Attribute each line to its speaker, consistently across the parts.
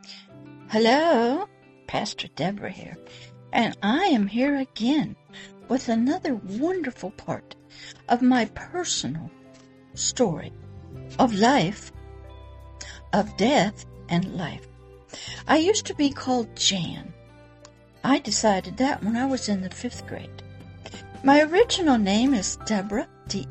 Speaker 1: Hello, Pastor Deborah here, and I am here again with another wonderful part of my personal story of life, of death and life. I used to be called Jan. I decided that when I was in the 5th grade. My original name is Deborah,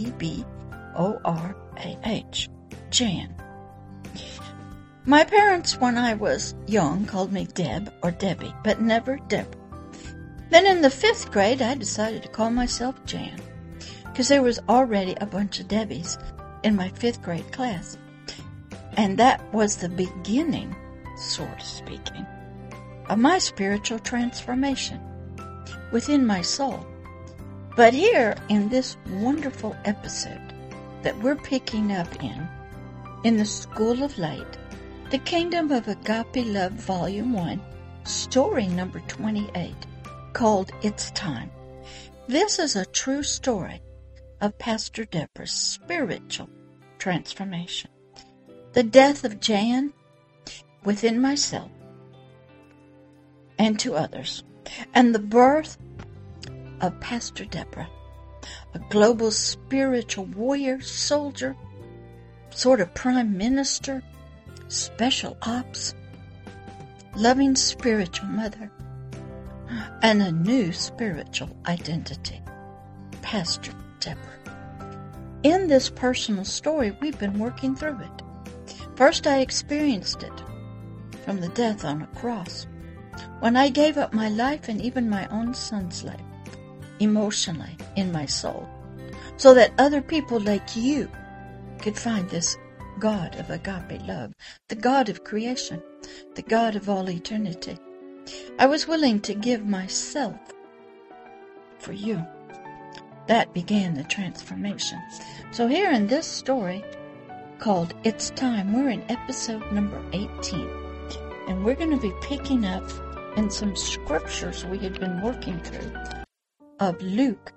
Speaker 1: D-E-B-O-R-A-H, Jan. My parents, when I was young, called me Deb or Debbie, but never Deborah. Then in the 5th grade, I decided to call myself Jan, because there was already a bunch of Debbies in my 5th grade class. And that was the beginning, sort of speaking, of my spiritual transformation within my soul. But here in this wonderful episode that we're picking up in the School of Light, The Kingdom of Agape Love, Volume 1, Story number 28, called It's Time. This is a true story of Pastor Deborah's spiritual transformation. The death of Jan within myself and to others, and the birth of Pastor Deborah, a global spiritual warrior, soldier, sort of prime minister, special ops, loving spiritual mother, and a new spiritual identity, Pastor Deborah. In this personal story, we've been working through it. First, I experienced it from the death on a cross, when I gave up my life and even my own son's life, emotionally, in my soul, so that other people like you could find this God of agape love, the God of creation, the God of all eternity. I was willing to give myself for you. That began the transformation. So here in this story called It's Time, we're in episode number 18. And we're going to be picking up in some scriptures we had been working through of Luke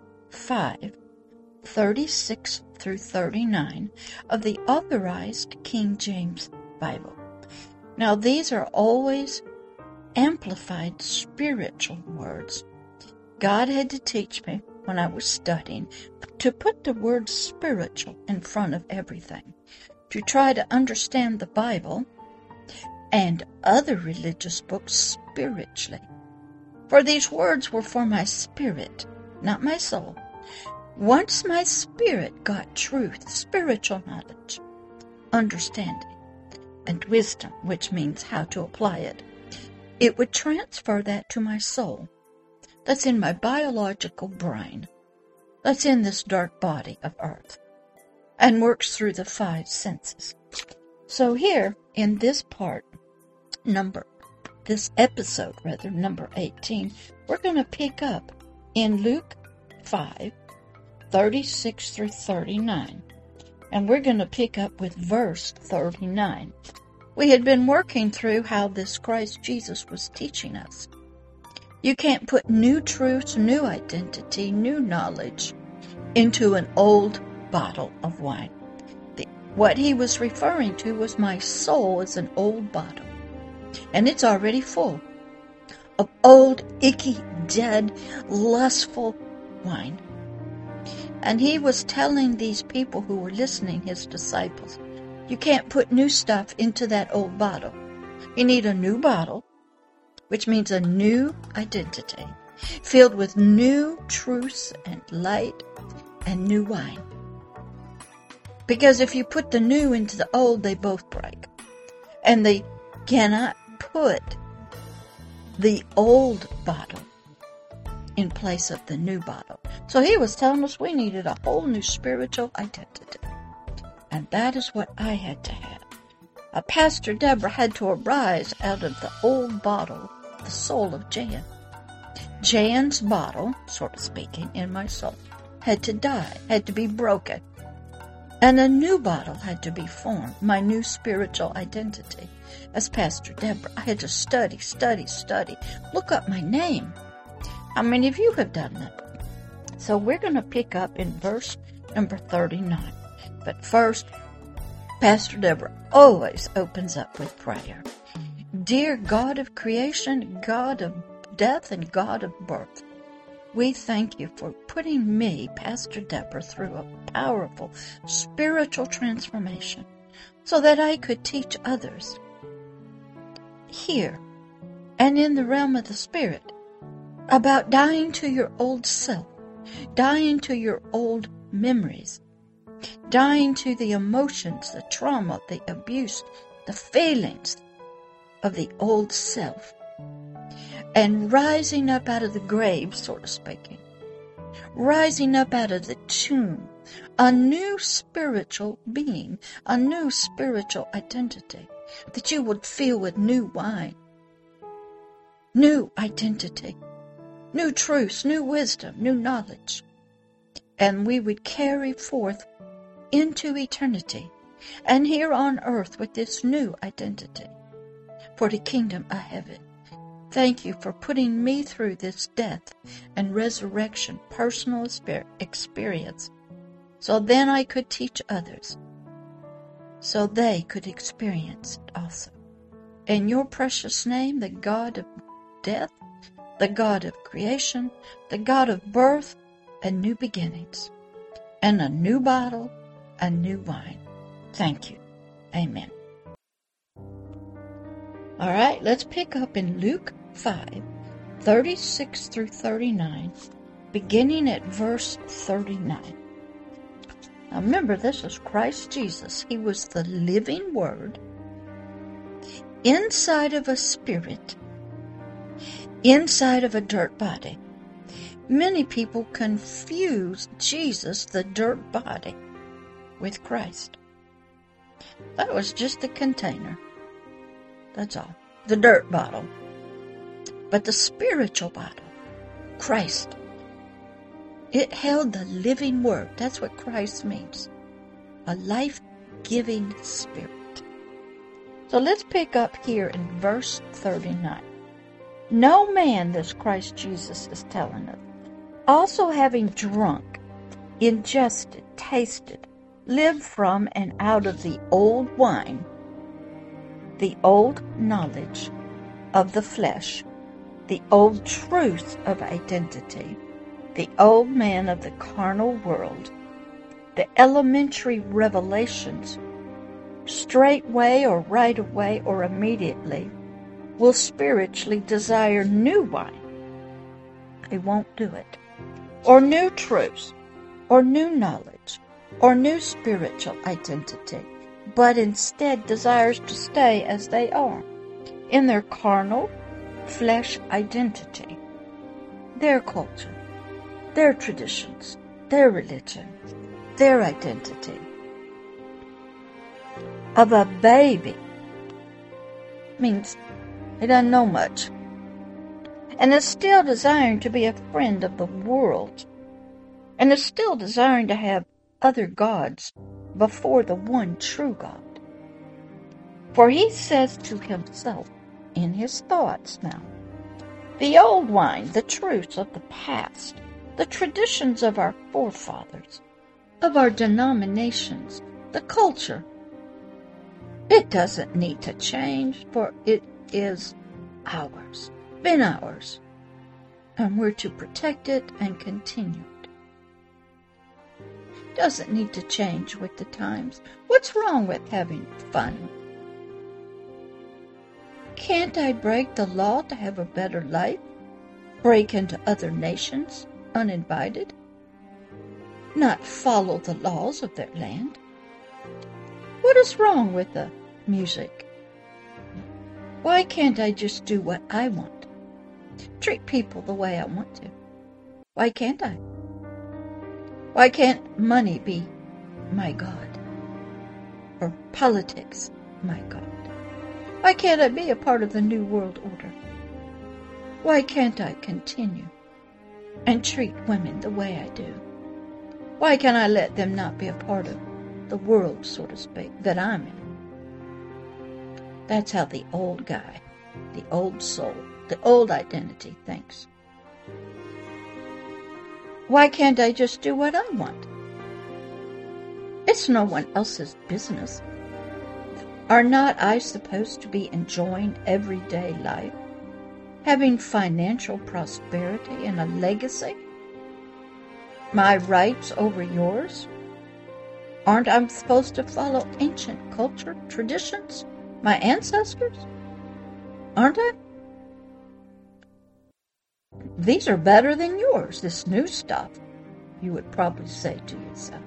Speaker 1: 5:36 through 39 of the Authorized King James Bible. Now these are always amplified spiritual words. God had to teach me when I was studying to put the word spiritual in front of everything, to try to understand the Bible and other religious books spiritually. For these words were for my spirit, not my soul. Once my spirit got truth, spiritual knowledge, understanding, and wisdom, which means how to apply it, it would transfer that to my soul. That's in my biological brain. That's in this dark body of earth, and works through the 5 senses. So here, in this part, number 18, we're going to pick up in Luke 5:36 through 39. And we're going to pick up with verse 39. We had been working through how this Christ Jesus was teaching us. You can't put new truths, new identity, new knowledge into an old bottle of wine. What he was referring to was my soul as an old bottle. And it's already full of old, icky, dead, lustful wine. And he was telling these people who were listening, his disciples, you can't put new stuff into that old bottle. You need a new bottle, which means a new identity, filled with new truths and light and new wine. Because if you put the new into the old, they both break. And they cannot put the old bottle in place of the new bottle. So he was telling us we needed a whole new spiritual identity. And that is what I had to have. Pastor Deborah had to arise out of the old bottle, the soul of Jan. Jan's bottle, sort of speaking, in my soul, had to die, had to be broken. And a new bottle had to be formed, my new spiritual identity. As Pastor Deborah, I had to study. Look up my name. How many of you have done that? So we're going to pick up in verse number 39. But first, Pastor Deborah always opens up with prayer. Dear God of creation, God of death, and God of birth, we thank you for putting me, Pastor Deborah, through a powerful spiritual transformation so that I could teach others here and in the realm of the Spirit about dying to your old self, dying to your old memories, dying to the emotions, the trauma, the abuse, the feelings of the old self, and rising up out of the grave, sort of speaking, rising up out of the tomb, a new spiritual being, a new spiritual identity, that you would fill with new wine, new identity, new truths, new wisdom, new knowledge, and we would carry forth into eternity and here on earth with this new identity for the kingdom of heaven. Thank you for putting me through this death and resurrection personal experience so then I could teach others, so they could experience it also. In your precious name, the God of death, the God of creation, the God of birth and new beginnings, and a new bottle, a new wine. Thank you. Amen. All right, let's pick up in Luke 5:36 through 39, beginning at verse 39. Now remember, this is Christ Jesus. He was the living Word inside of a spirit, inside of a dirt body. Many people confuse Jesus, the dirt body, with Christ. That was just the container. That's all. The dirt bottle. But the spiritual bottle, Christ, it held the living Word. That's what Christ means. A life-giving spirit. So let's pick up here in verse 39. No man, this Christ Jesus is telling us, also having drunk, ingested, tasted, lived from and out of the old wine, the old knowledge of the flesh, the old truth of identity, the old man of the carnal world, the elementary revelations, straightway or right away or immediately, will spiritually desire new wine. He won't do it. Or new truths, or new knowledge, or new spiritual identity, but instead desires to stay as they are, in their carnal, flesh identity, their culture, their traditions, their religion, their identity. Of a baby means he doesn't know much, and is still desiring to be a friend of the world, and is still desiring to have other gods before the one true God. For he says to himself in his thoughts now, the old wine, the truths of the past, the traditions of our forefathers, of our denominations, the culture, it doesn't need to change, for it is ours, been ours, and we're to protect it and continue it. Doesn't need to change with the times. What's wrong with having fun? Can't I break the law to have a better life? Break into other nations uninvited? Not follow the laws of their land? What is wrong with the music? Why can't I just do what I want? Treat people the way I want to. Why can't I? Why can't money be my God? Or politics my God? Why can't I be a part of the New World Order? Why can't I continue and treat women the way I do? Why can't I let them not be a part of the world, so to speak, that I'm in? That's how the old guy, the old soul, the old identity thinks. Why can't I just do what I want? It's no one else's business. Are not I supposed to be enjoying everyday life, having financial prosperity and a legacy? My rights over yours? Aren't I supposed to follow ancient culture, traditions, my ancestors? Aren't I? These are better than yours, this new stuff, you would probably say to yourself.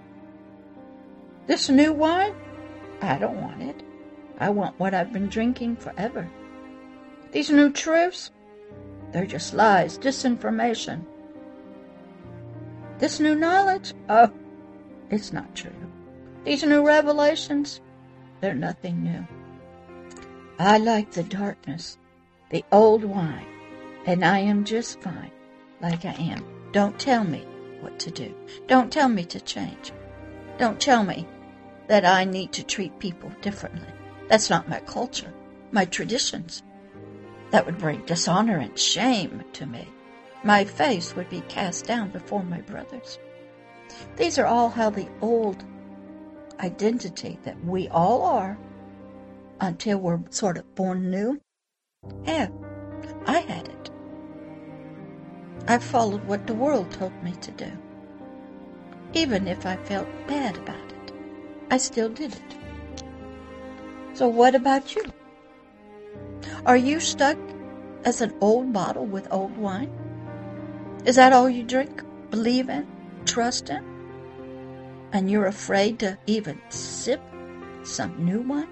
Speaker 1: This new wine? I don't want it. I want what I've been drinking forever. These new truths? They're just lies, disinformation. This new knowledge? Oh, it's not true. These new revelations? They're nothing new. I like the darkness, the old wine, and I am just fine like I am. Don't tell me what to do. Don't tell me to change. Don't tell me that I need to treat people differently. That's not my culture, my traditions. That would bring dishonor and shame to me. My face would be cast down before my brothers. These are all how the old identity that we all are, until we're sort of born new, have. I had it. I followed what the world told me to do. Even if I felt bad about it, I still did it. So what about you? Are you stuck as an old bottle with old wine? Is that all you drink, believe in, trust in? And you're afraid to even sip some new wine?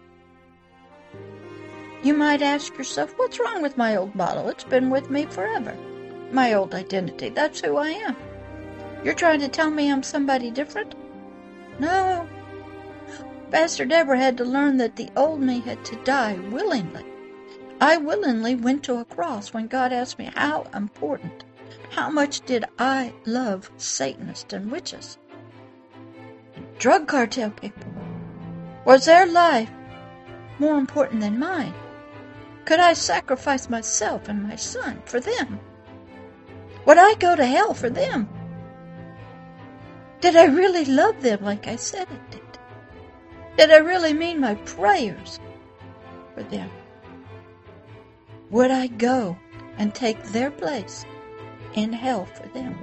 Speaker 1: You might ask yourself, what's wrong with my old bottle? It's been with me forever. My old identity, that's who I am. You're trying to tell me I'm somebody different? No. Pastor Deborah had to learn that the old me had to die willingly. I willingly went to a cross when God asked me how important, how much did I love Satanists and witches? Drug cartel people. Was their life more important than mine? Could I sacrifice myself and my son for them? Would I go to hell for them? Did I really love them like I said I did? Did I really mean my prayers for them? Would I go and take their place in hell for them?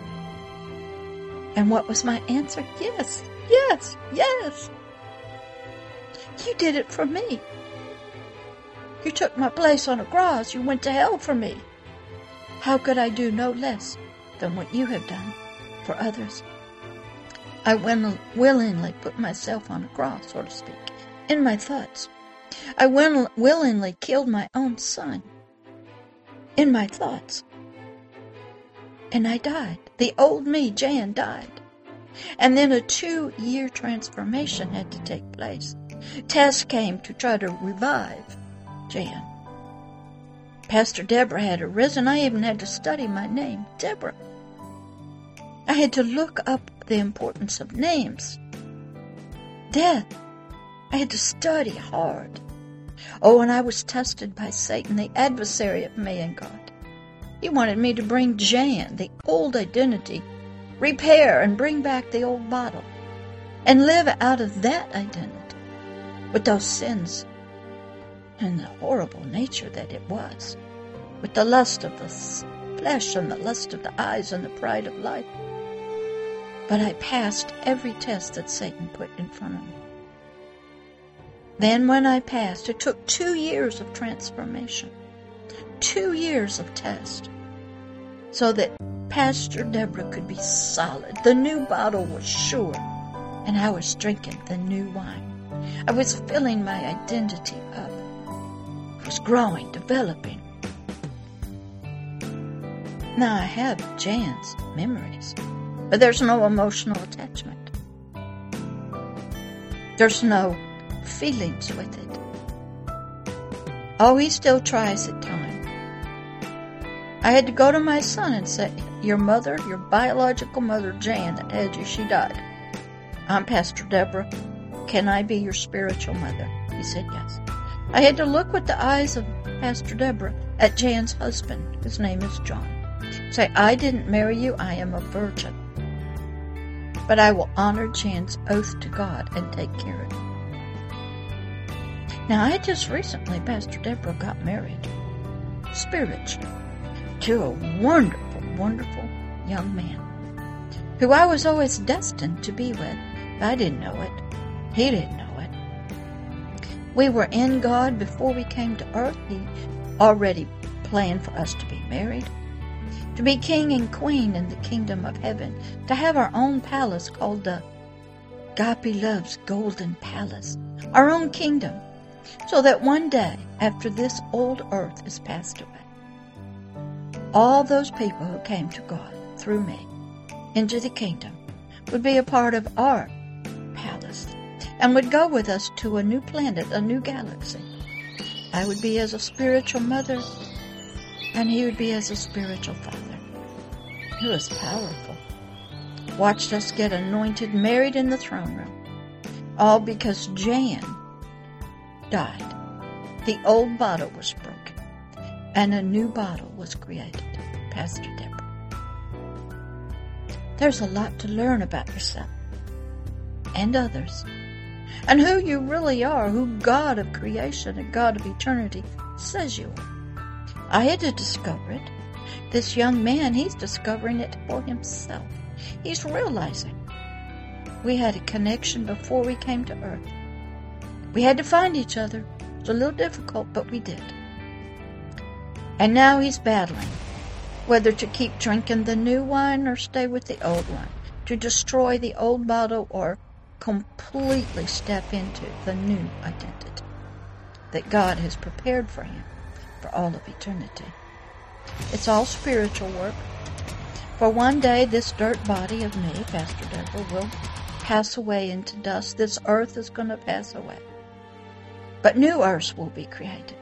Speaker 1: And what was my answer? Yes, yes, yes. You did it for me. You took my place on a cross. You went to hell for me. How could I do no less than what you have done for others? I willingly put myself on a cross, so to speak, in my thoughts. I willingly killed my own son in my thoughts. And I died. The old me, Jan, died. And then a 2-year transformation had to take place. Tests came to try to revive Jan. Pastor Deborah had arisen. I even had to study my name, Deborah. I had to look up the importance of names. Death. I had to study hard. Oh, and I was tested by Satan, the adversary of me and God. He wanted me to bring Jan, the old identity, repair and bring back the old bottle, and live out of that identity with those sins and the horrible nature that it was, with the lust of the flesh and the lust of the eyes and the pride of life. But I passed every test that Satan put in front of me. Then when I passed, it took 2 years of transformation, 2 years of test, so that Pastor Deborah could be solid. The new bottle was sure, and I was drinking the new wine. I was filling my identity up. It was growing, developing. Now I have Jan's memories, but there's no emotional attachment. There's no feelings with it. Oh, he still tries at times. I had to go to my son and say, your mother, your biological mother, Jan, that had you, she died. I'm Pastor Deborah. Can I be your spiritual mother? He said yes. I had to look with the eyes of Pastor Deborah at Jan's husband. His name is John. Say, I didn't marry you. I am a virgin. But I will honor Jan's oath to God and take care of you. Now, I just recently, Pastor Deborah, got married, spiritually, to a wonderful, wonderful young man, who I was always destined to be with. I didn't know it. He didn't know it. We were in God before we came to earth. He already planned for us to be married, to be king and queen in the kingdom of heaven, to have our own palace called the God Beloved's Golden Palace, our own kingdom, so that one day, after this old earth is passed away, all those people who came to God through me into the kingdom would be a part of our palace and would go with us to a new planet, a new galaxy. I would be as a spiritual mother, and he would be as a spiritual father. It was powerful. Watched us get anointed, married in the throne room, all because Jan died. The old bottle was broken, and a new bottle was created. Pastor Deborah. There's a lot to learn about yourself and others, and who you really are, who God of creation and God of eternity says you are. I had to discover it. This young man, he's discovering it for himself. He's realizing we had a connection before we came to earth. We had to find each other. It was a little difficult, but we did. And now he's battling whether to keep drinking the new wine or stay with the old one, to destroy the old bottle or completely step into the new identity that God has prepared for him for all of eternity. It's all spiritual work. For one day, this dirt body of me, Pastor Deborah, will pass away into dust. This earth is going to pass away. But new earths will be created.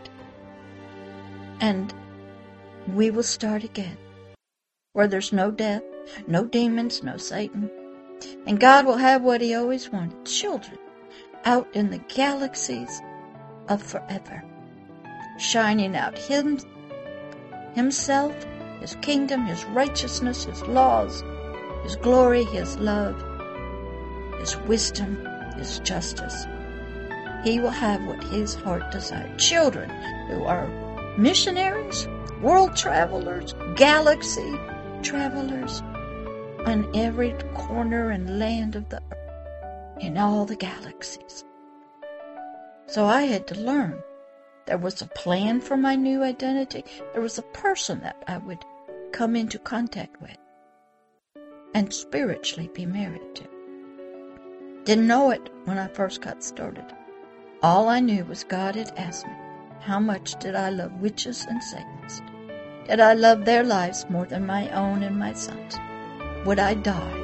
Speaker 1: And we will start again, where there's no death, no demons, no Satan. And God will have what he always wanted, children out in the galaxies of forever, shining out himself, his kingdom, his righteousness, his laws, his glory, his love, his wisdom, his justice. He will have what his heart desired. Children who are missionaries, world travelers, galaxy travelers, on every corner and land of the earth, in all the galaxies. So I had to learn. There was a plan for my new identity. There was a person that I would come into contact with and spiritually be married to. Didn't know it when I first got started. All I knew was God had asked me, how much did I love witches and Satanists? Did I love their lives more than my own and my son's? Would I die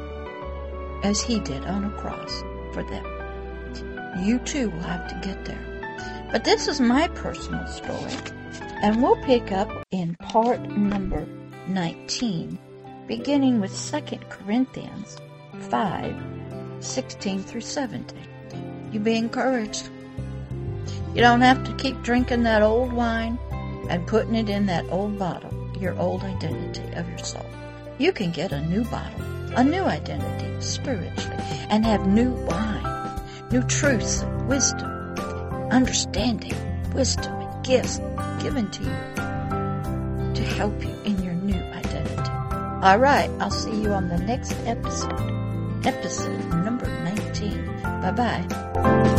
Speaker 1: as he did on a cross for them? You too will have to get there. But this is my personal story, and we'll pick up in part number 19, beginning with 2 Corinthians 5:16 through 17. You be encouraged. You don't have to keep drinking that old wine and putting it in that old bottle, your old identity of your soul. You can get a new bottle, a new identity spiritually, and have new wine, new truths and wisdom, understanding, wisdom, and gifts given to you to help you in your new identity. All right, I'll see you on the next episode number 19. Bye-bye.